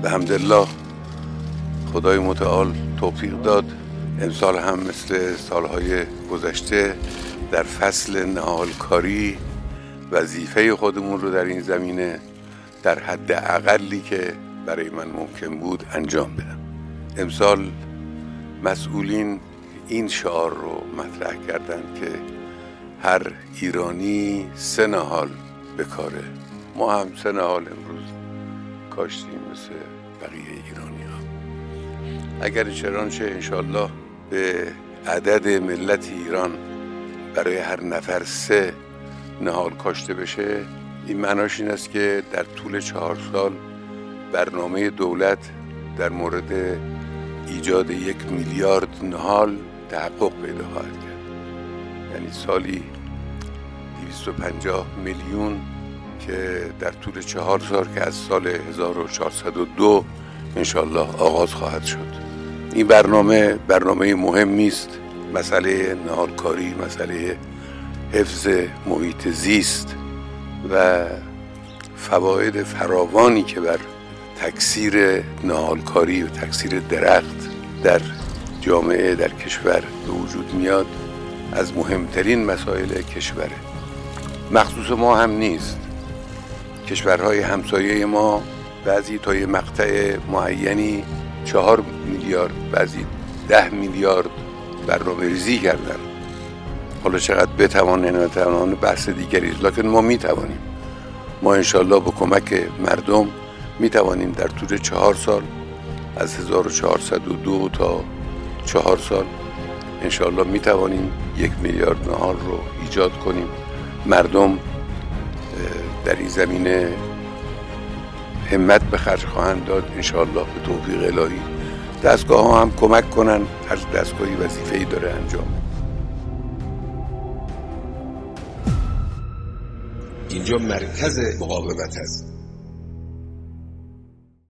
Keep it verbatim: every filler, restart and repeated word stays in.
به حمدالله خدای متعال توفیق داد. امسال هم مثل سالهای گذشته در فصل نهالکاری وظیفه خودمون رو در این زمینه در حد اقلی که برای من ممکن بود انجام بدم. امسال مسئولین این شعار رو مطرح کردن که هر ایرانی سه نهال بکاره. ما هم سه نهال امروز کاشتیم مثل بقیه ایرانی ها. اگر چنانچه انشالله به عدد ملت ایران برای هر نفر سه نهال کاشته بشه، این معناش این است که در طول چهار سال برنامه دولت در مورد ایجاد یک میلیارد نهال تحقق پیدا خواهد کرد. یعنی سالی دویست و پنجاه میلیون که در طول چهار سال که از سال هزار و چهارصد و دو انشالله آغاز خواهد شد. این برنامه برنامه مهمی است. مسئله نهالکاری، مسئله حفظ محیط زیست و فواید فراوانی که بر تکثیر نهالکاری و تکثیر درخت در جامعه در کشور به وجود میاد از مهمترین مسائل کشوره. مخصوص ما هم نیست. کشورهای همسایه ما بعضی تا یه مقطع معینی چهار میلیارد بعضی ده میلیارد برنامه ریزی کردن. حالا چقدر بتوانن و نتوانن بحث دیگری است، لکن ما میتوانیم. ما انشالله با کمک مردم میتوانیم در طول چهار سال از هزار و چهارصد و دو تا چهار سال انشالله میتوانیم یک میلیارد نهال رو ایجاد کنیم. مردم در این زمینه همت به خرج خواهند داد انشالله به توفیق الهی. دستگاه ها هم کمک کنن، هر دستگاهی وظیفه‌ای داره انجام. اینجا مرکز مقاومت است.